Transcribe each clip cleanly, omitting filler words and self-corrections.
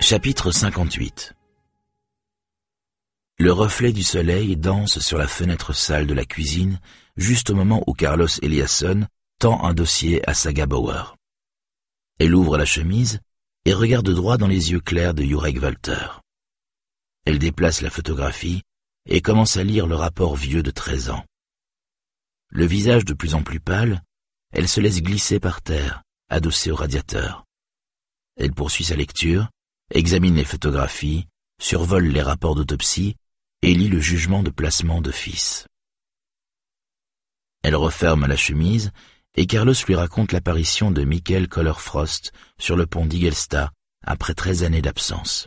Chapitre 58. Le reflet du soleil danse sur la fenêtre sale de la cuisine, juste au moment où Carlos Eliasson tend un dossier à Saga Bauer. Elle ouvre la chemise et regarde droit dans les yeux clairs de Jurek Walter. Elle déplace la photographie et commence à lire le rapport vieux de 13 ans. Le visage de plus en plus pâle, elle se laisse glisser par terre, adossée au radiateur. Elle poursuit sa lecture, examine les photographies, survole les rapports d'autopsie et lit le jugement de placement d'office. Elle referme la chemise et Carlos lui raconte l'apparition de Michael Kohler-Frost sur le pont d'Igelsta après 13 années d'absence.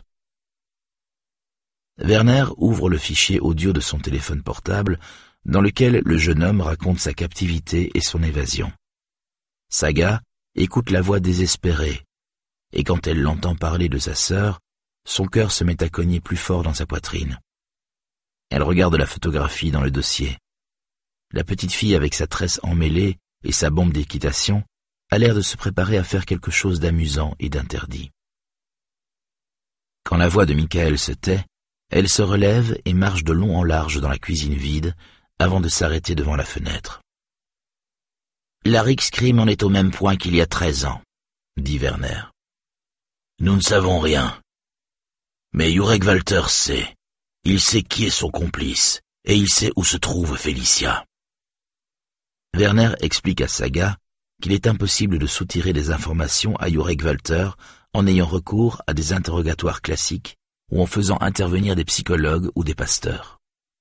Werner ouvre le fichier audio de son téléphone portable dans lequel le jeune homme raconte sa captivité et son évasion. Saga écoute la voix désespérée et quand elle l'entend parler de sa sœur, son cœur se met à cogner plus fort dans sa poitrine. Elle regarde la photographie dans le dossier. La petite fille avec sa tresse emmêlée et sa bombe d'équitation a l'air de se préparer à faire quelque chose d'amusant et d'interdit. Quand la voix de Michael se tait, elle se relève et marche de long en large dans la cuisine vide avant de s'arrêter devant la fenêtre. « La Rikscrime en est au même point qu'il y a 13 ans, dit Werner. Nous ne savons rien. Mais Jurek Walter sait. Il sait qui est son complice, et il sait où se trouve Félicia. » Werner explique à Saga qu'il est impossible de soutirer des informations à Jurek Walter en ayant recours à des interrogatoires classiques ou en faisant intervenir des psychologues ou des pasteurs.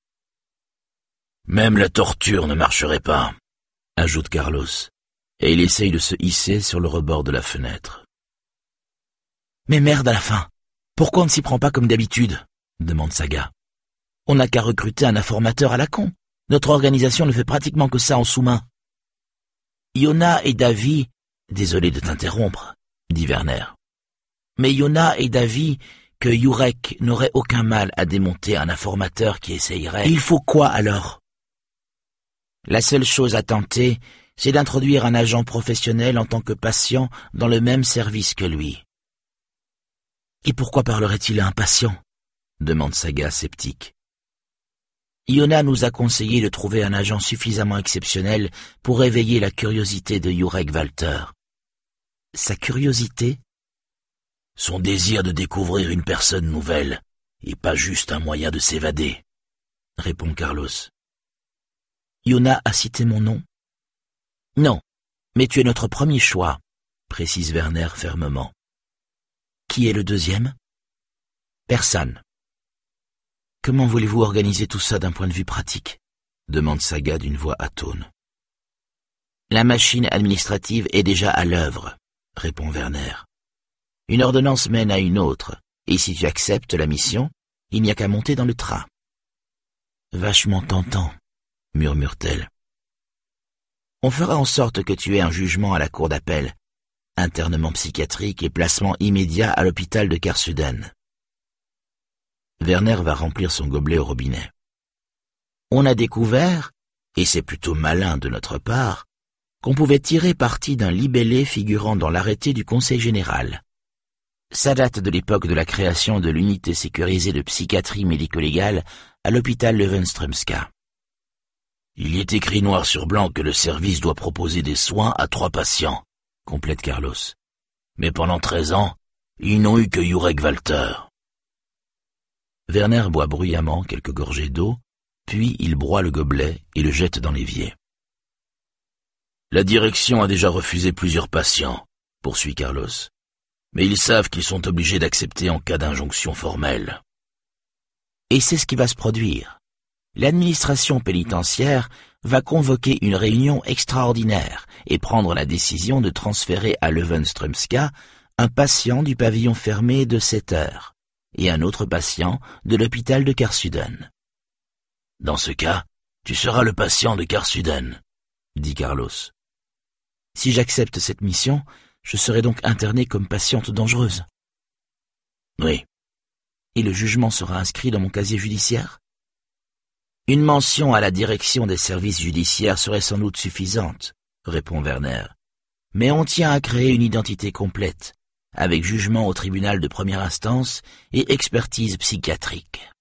« Même la torture ne marcherait pas, » ajoute Carlos, et il essaye de se hisser sur le rebord de la fenêtre. « Mais merde à la fin, pourquoi on ne s'y prend pas comme d'habitude ?» demande Saga. « On n'a qu'à recruter un informateur à la con. Notre organisation ne fait pratiquement que ça en sous-main. » Yona et Davy, désolé de t'interrompre, dit Werner. Mais Yona et Davy que Jurek n'aurait aucun mal à démonter un informateur qui essayerait. Il faut quoi alors? La seule chose à tenter, c'est d'introduire un agent professionnel en tant que patient dans le même service que lui. Et pourquoi parlerait-il à un patient? Demande Saga sceptique. Yona nous a conseillé de trouver un agent suffisamment exceptionnel pour éveiller la curiosité de Jurek Walter. Sa curiosité? Son désir de découvrir une personne nouvelle, et pas juste un moyen de s'évader, répond Carlos. Yona a cité mon nom? Non, mais tu es notre premier choix, précise Werner fermement. Qui est le deuxième? Personne. Comment voulez-vous organiser tout ça d'un point de vue pratique? Demande Saga d'une voix atone. La machine administrative est déjà à l'œuvre, répond Werner. Une ordonnance mène à une autre, et si tu acceptes la mission, il n'y a qu'à monter dans le train. Vachement tentant, murmure-t-elle. On fera en sorte que tu aies un jugement à la cour d'appel, internement psychiatrique et placement immédiat à l'hôpital de Karsuden. Werner va remplir son gobelet au robinet. On a découvert, et c'est plutôt malin de notre part, qu'on pouvait tirer parti d'un libellé figurant dans l'arrêté du Conseil général. Ça date de l'époque de la création de l'unité sécurisée de psychiatrie médico-légale à l'hôpital Löwenströmska. Il y est écrit noir sur blanc que le service doit proposer des soins à 3 patients, complète Carlos. Mais pendant 13 ans, ils n'ont eu que Jurek Walter. Werner boit bruyamment quelques gorgées d'eau, puis il broie le gobelet et le jette dans l'évier. La direction a déjà refusé plusieurs patients, poursuit Carlos. Mais ils savent qu'ils sont obligés d'accepter en cas d'injonction formelle. Et c'est ce qui va se produire. L'administration pénitentiaire va convoquer une réunion extraordinaire et prendre la décision de transférer à Löwenströmska un patient du pavillon fermé de 7 heures et un autre patient de l'hôpital de Karsuden. Dans ce cas, tu seras le patient de Karsuden, dit Carlos. Si j'accepte cette mission, je serai donc internée comme patiente dangereuse. Oui. Et le jugement sera inscrit dans mon casier judiciaire? Une mention à la direction des services judiciaires serait sans doute suffisante, répond Werner. Mais on tient à créer une identité complète, avec jugement au tribunal de première instance et expertise psychiatrique.